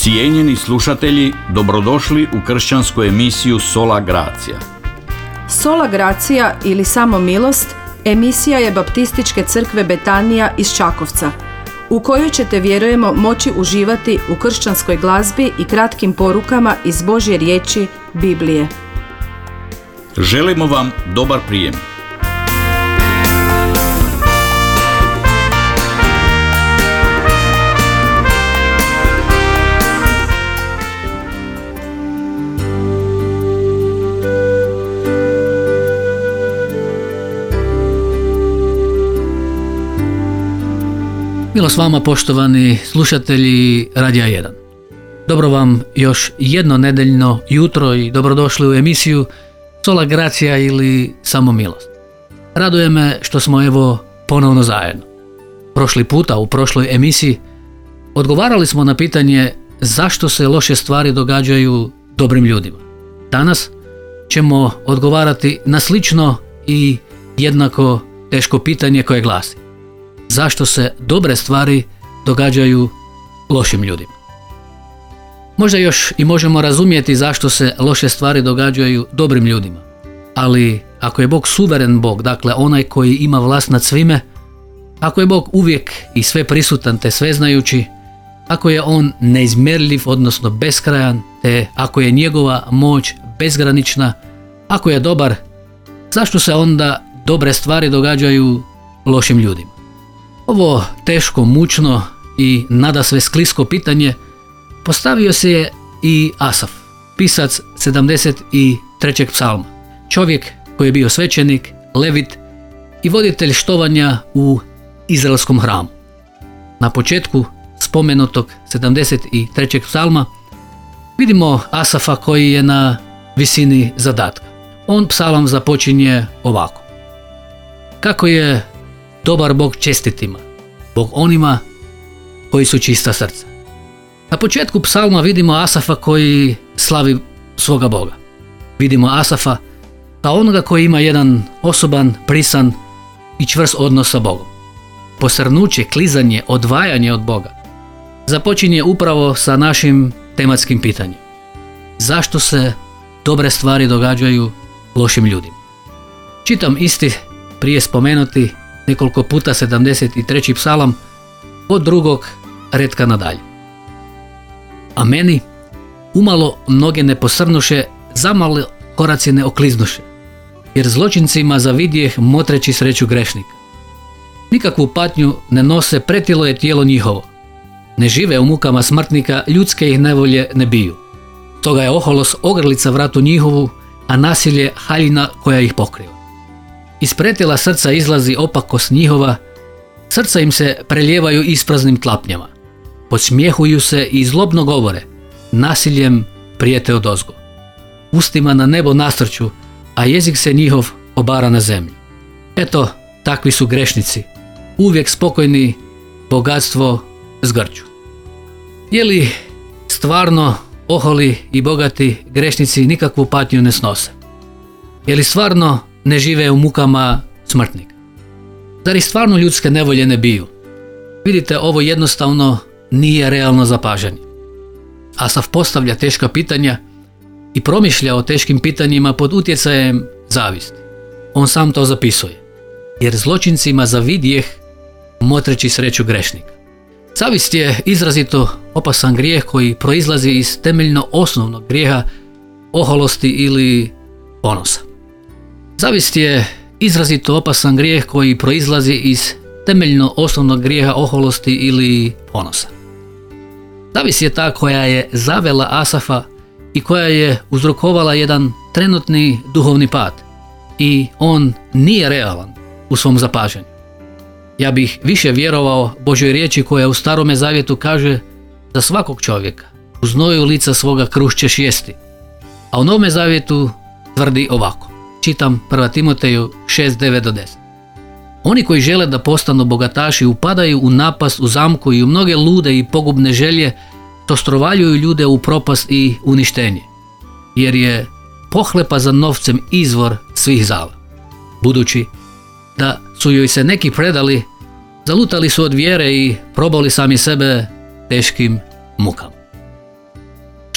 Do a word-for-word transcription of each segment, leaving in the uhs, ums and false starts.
Cijenjeni slušatelji, dobrodošli u kršćansku emisiju Sola Gracia. Sola Gracia ili Samo milost emisija je Baptističke crkve Betanija iz Čakovca, u kojoj ćete, vjerujemo, moći uživati u kršćanskoj glazbi i kratkim porukama iz Božje riječi, Biblije. Želimo vam dobar prijem. Milost vama, poštovani slušatelji Radija jedan. Dobro vam još jedno nedeljno jutro i dobrodošli u emisiju Sola Gracia ili Samo milost. Raduje me što smo evo ponovno zajedno. Prošli puta u prošloj emisiji odgovarali smo na pitanje zašto se loše stvari događaju dobrim ljudima. Danas ćemo odgovarati na slično i jednako teško pitanje koje glasi: zašto se dobre stvari događaju lošim ljudima? Možda još i možemo razumjeti zašto se loše stvari događaju dobrim ljudima. Ali ako je Bog suveren Bog, dakle onaj koji ima vlast nad svime, ako je Bog uvijek i sve prisutan te sveznajući, ako je On neizmjerljiv, odnosno beskrajan, te ako je njegova moć bezgranična, ako je dobar, zašto se onda dobre stvari događaju lošim ljudima? Ovo teško, mučno i nadasve sklisko pitanje postavio se je i Asaf, pisac sedamdeset trećeg psalma, čovjek koji je bio svećenik, levit i voditelj štovanja u izraelskom hramu. Na početku spomenutog sedamdeset trećeg psalma vidimo Asafa koji je na visini zadatka. On psalam započinje ovako: kako je dobar Bog čestitima, Bog onima koji su čista srca. Na početku psalma vidimo Asafa koji slavi svoga Boga. Vidimo Asafa kao onoga koji ima jedan osoban, prisan i čvrst odnos sa Bogom. Posrnuće, klizanje, odvajanje od Boga započinje upravo sa našim tematskim pitanjem: zašto se dobre stvari događaju lošim ljudima? Čitam isti prije spomenuti nekoliko puta sedamdeset treći psalam od drugog retka nadalje. A meni umalo noge ne posrnuše, zamalo koraci ne okliznuše, jer zločincima zavidjeh motreći sreću grešnika. Nikakvu patnju ne nose, pretilo je tijelo njihovo. Ne žive u mukama smrtnika, ljudske ih nevolje ne biju. Toga je oholos ogrlica vratu njihovu, a nasilje haljina koja ih pokriva. Iz pretila srca izlazi opakost njihova, srca im se prelijevaju ispraznim tlapnjama. Podsmjehuju se i zlobno govore, nasiljem prijete odozgo. Ustima na nebo nasrću, a jezik se njihov obara na zemlju. Eto, takvi su grešnici, uvijek spokojni, bogatstvo zgrču. Je li stvarno oholi i bogati grešnici nikakvu patnju ne snose? Je li stvarno ne žive u mukama smrtnika? Zar ih stvarno ljudske nevolje ne biju? Vidite, ovo jednostavno nije realno zapažanje. Asaf postavlja teška pitanja i promišlja o teškim pitanjima pod utjecajem zavisti. On sam to zapisuje: jer zločincima zavidjeh motreći sreću grešnika. Zavist je izrazito opasan grijeh koji proizlazi iz temeljno osnovnog grijeha oholosti ili ponosa. Zavist je izrazito opasan grijeh koji proizlazi iz temeljno osnovnog grijeha oholosti ili ponosa. Zavist je ta koja je zavela Asafa i koja je uzrokovala jedan trenutni duhovni pad, i on nije realan u svom zapažanju. Ja bih više vjerovao Božoj riječi koja u Starome zavjetu kaže za svakog čovjeka u znoju lica svoga kruh ćeš jesti, a u Novome zavjetu tvrdi ovako. Čitam prva Timoteju šest devet do deset. Oni koji žele da postanu bogataši upadaju u napast, u zamku i u mnoge lude i pogubne želje, to strovaljuju ljude u propast i uništenje, jer je pohlepa za novcem izvor svih zala. Budući da su joj se neki predali, zalutali su od vjere i probali sami sebe teškim mukama.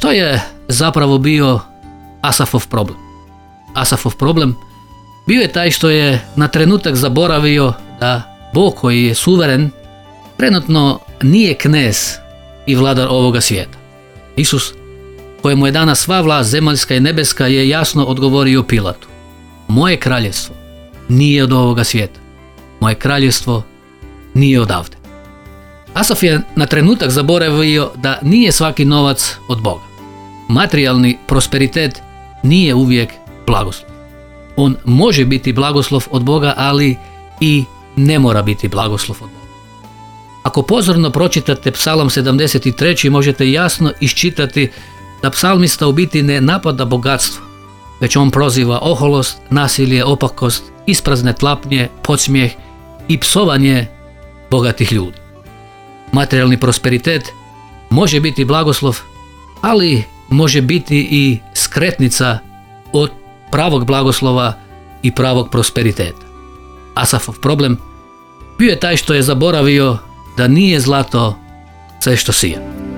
Što je zapravo bio Asafov problem? Asafov problem bio je taj što je na trenutak zaboravio da Bog koji je suveren trenutno nije knez i vladar ovoga svijeta. Isus, kojemu je dana sva vlast zemaljska i nebeska, je jasno odgovorio Pilatu: moje kraljevstvo nije od ovoga svijeta. Moje kraljevstvo nije odavde. Asaf je na trenutak zaboravio da nije svaki novac od Boga. Materijalni prosperitet nije uvijek blagoslov. On može biti blagoslov od Boga, ali i ne mora biti blagoslov od Boga. Ako pozorno pročitate Psalam sedamdeset tri. možete jasno iščitati da psalmista u biti ne napada bogatstvo, već on proziva oholost, nasilje, opakost, isprazne tlapnje, podsmijeh i psovanje bogatih ljudi. Materijalni prosperitet može biti blagoslov, ali može biti i skretnica od pravog blagoslova i pravog prosperiteta. Asafov problem bio je taj što je zaboravio da nije zlato sve što sija.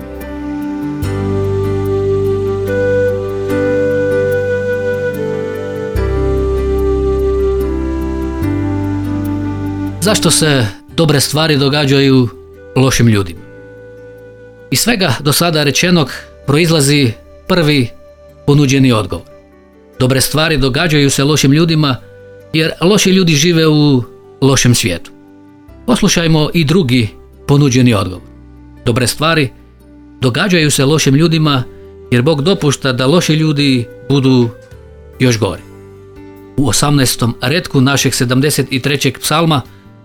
Zašto se dobre stvari događaju lošim ljudima? Iz svega do sada rečenog proizlazi prvi ponuđeni odgovor. Dobre stvari događaju se lošim ljudima jer loši ljudi žive u lošem svijetu. Poslušajmo i drugi ponuđeni odgovor. Dobre stvari događaju se lošim ljudima jer Bog dopušta da loši ljudi budu još gori. U osamnaestom retku našeg sedamdeset trećeg psalma,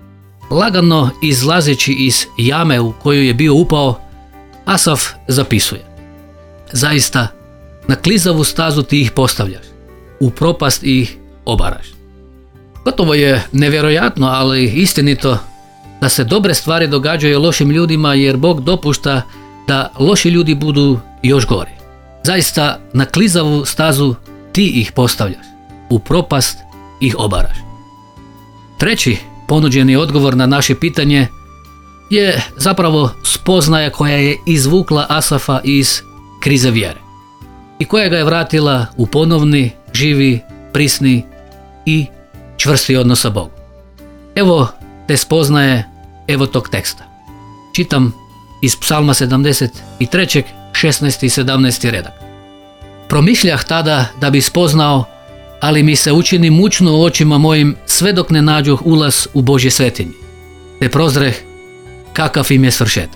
lagano izlazeći iz jame u koju je bio upao, Asaf zapisuje: zaista na klizavu stazu ti ih postavljaš, u propast ih obaraš. Gotovo je nevjerojatno, ali istinito, da se dobre stvari događaju lošim ljudima jer Bog dopušta da loši ljudi budu još gori. Zaista na klizavu stazu ti ih postavljaš, u propast ih obaraš. Treći ponuđeni odgovor na naše pitanje je zapravo spoznaja koja je izvukla Asafa iz krize vjere i koja ga je vratila u ponovni, živi, prisni i čvrsti odnos sa Bogom. Evo te spoznaje, evo tog teksta. Čitam iz Psalma sedamdeset tri. šesnaesti i sedamnaesti redak. Promišljah tada da bi spoznao, ali mi se učini mučno u očima mojim sve dok ne nađoh ulaz u Božje svetinje, te prozreh kakav im je svršetak.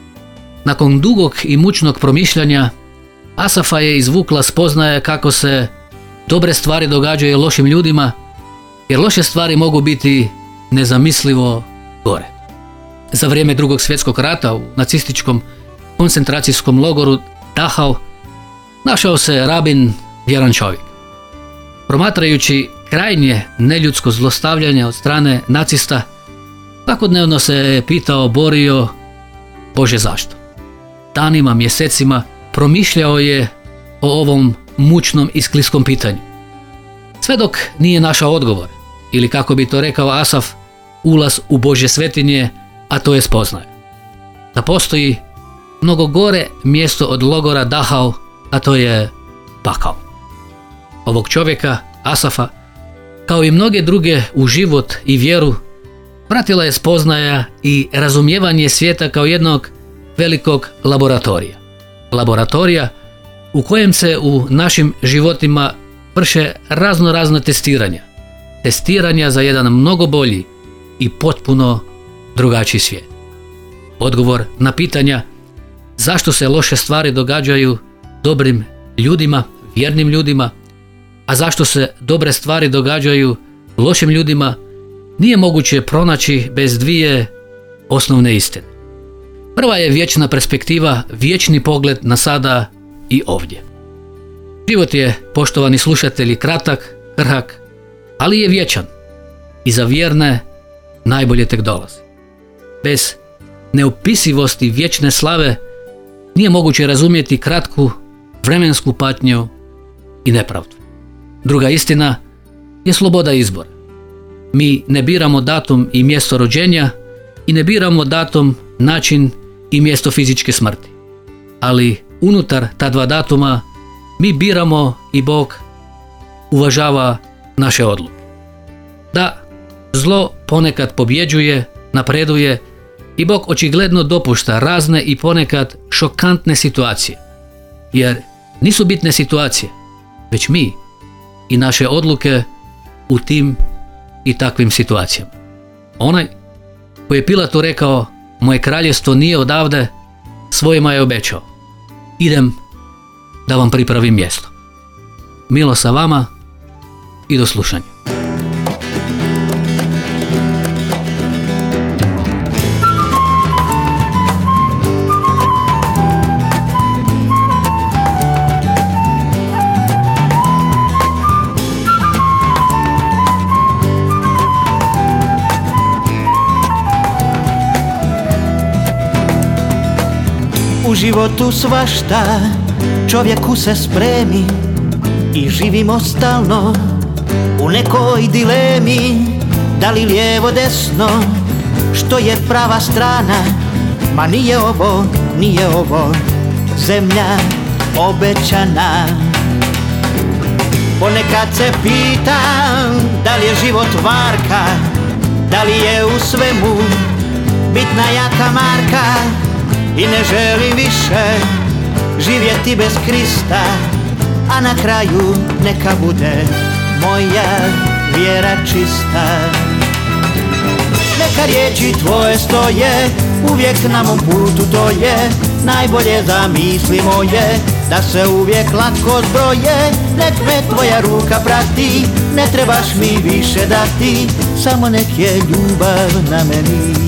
Nakon dugog i mučnog promišljanja, Asafa je izvukla spoznaje kako se dobre stvari događaju lošim ljudima, jer loše stvari mogu biti nezamislivo gore. Za vrijeme Drugog svjetskog rata u nacističkom koncentracijskom logoru Dachau našao se rabin, vjeran čovjek. Promatrajući krajnje neljudsko zlostavljanje od strane nacista, svakodnevno se je pitao, borio: Bože, zašto? Danima, mjesecima promišljao je o ovom mučnom i skliskom pitanju. Sve dok nije našao odgovor, ili kako bi to rekao Asaf, ulaz u Božje svetinje, a to je spoznaje. Da postoji mnogo gore mjesto od logora Dachau, a to je pakao. Ovog čovjeka, Asafa, kao i mnoge druge u život i vjeru, pratila je spoznaja i razumijevanje svijeta kao jednog velikog laboratorija. Laboratorija u kojem se u našim životima vrše razno razna testiranja. Testiranja za jedan mnogo bolji i potpuno drugačiji svijet. Odgovor na pitanja zašto se loše stvari događaju dobrim ljudima, vjernim ljudima, a zašto se dobre stvari događaju lošim ljudima, nije moguće pronaći bez dvije osnovne istine. Prva je vječna perspektiva, vječni pogled na sada i ovdje. Život je, poštovani slušatelji, kratak, krhak, ali je vječan i za vjerne najbolje tek dolazi. Bez neopisivosti vječne slave nije moguće razumjeti kratku vremensku patnju i nepravdu. Druga istina je sloboda izbora. Mi ne biramo datum i mjesto rođenja i ne biramo datum, način i mjesto fizičke smrti, ali unutar ta dva datuma mi biramo i Bog uvažava naše odluke. Da, zlo ponekad pobjeđuje, napreduje i Bog očigledno dopušta razne i ponekad šokantne situacije. Jer nisu bitne situacije, već mi i naše odluke u tim i takvim situacijama. Onaj koji je Pilatu rekao, moje kraljevstvo nije odavde, svojima je obećao, idem da vam pripravim mjesto. Milo sa vama i do slušanja. U životu svašta čovjeku se spremi i živimo stalno u nekoj dilemi, da li lijevo desno, što je prava strana, ma nije ovo, nije ovo zemlja obećana. Ponekad se pitam da li je život varka, da li je u svemu bitna jaka marka. I ne želim više živjeti bez Krista, a na kraju neka bude moja vjera čista. Neka riječi tvoje stoje uvijek na mom putu, to je najbolje za misli moje, da se uvijek lako zbroje. Nek me tvoja ruka prati, ne trebaš mi više dati, samo nek je ljubav na meni.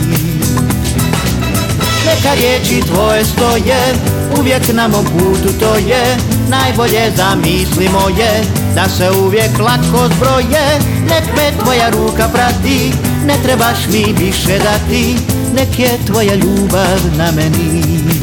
Neka riječi tvoje stoje uvijek na mom putu, to je najbolje za misli moje, da se uvijek lako zbroje. Nek me tvoja ruka prati, ne trebaš mi više dati, nek je tvoja ljubav na meni.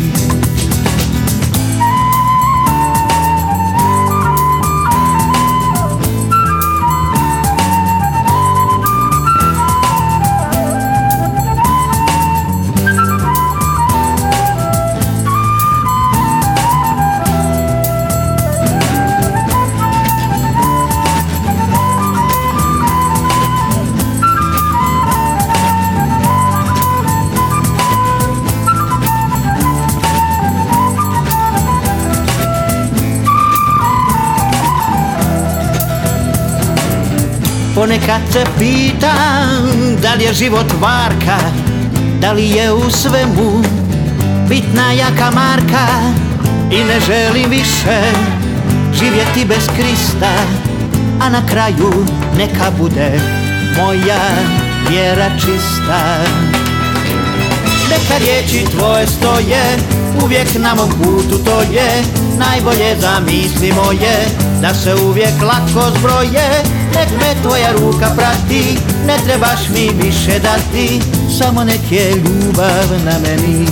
Ponekad se pitam da li je život varka, da li je u svemu bitna jaka marka. I ne želim više živjeti bez Krista, a na kraju neka bude moja vjera čista. Neka riječi tvoje stoje uvijek na mom putu, to je najbolje za misli moje, da se uvijek lako zbroje. Nek me tvoja ruka prati, ne trebaš mi više dati, samo nek je ljubav na meni.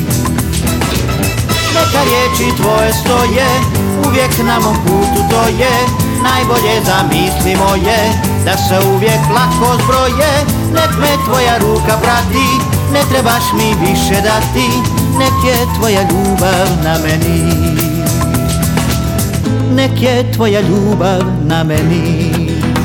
Neka riječi tvoje stoje uvijek na mom putu, to je najbolje za misli moje, da se uvijek lako zbroje. Nek me tvoja ruka prati, ne trebaš mi više dati, nek je tvoja ljubav na meni. Nek je tvoja ljubav na meni.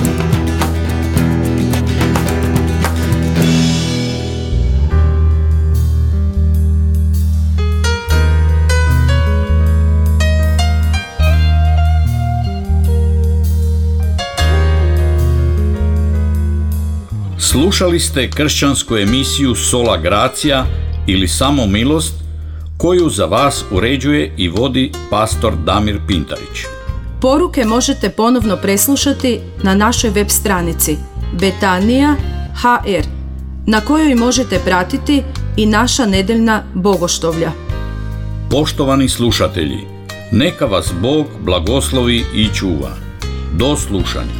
Slušali ste kršćansku emisiju Sola Gracia ili Samo milost, koju za vas uređuje i vodi pastor Damir Pintarić. Poruke možete ponovno preslušati na našoj web stranici Betanija ha er, na kojoj možete pratiti i naša nedeljna bogoštovlja. Poštovani slušatelji, neka vas Bog blagoslovi i čuva. Do slušanja.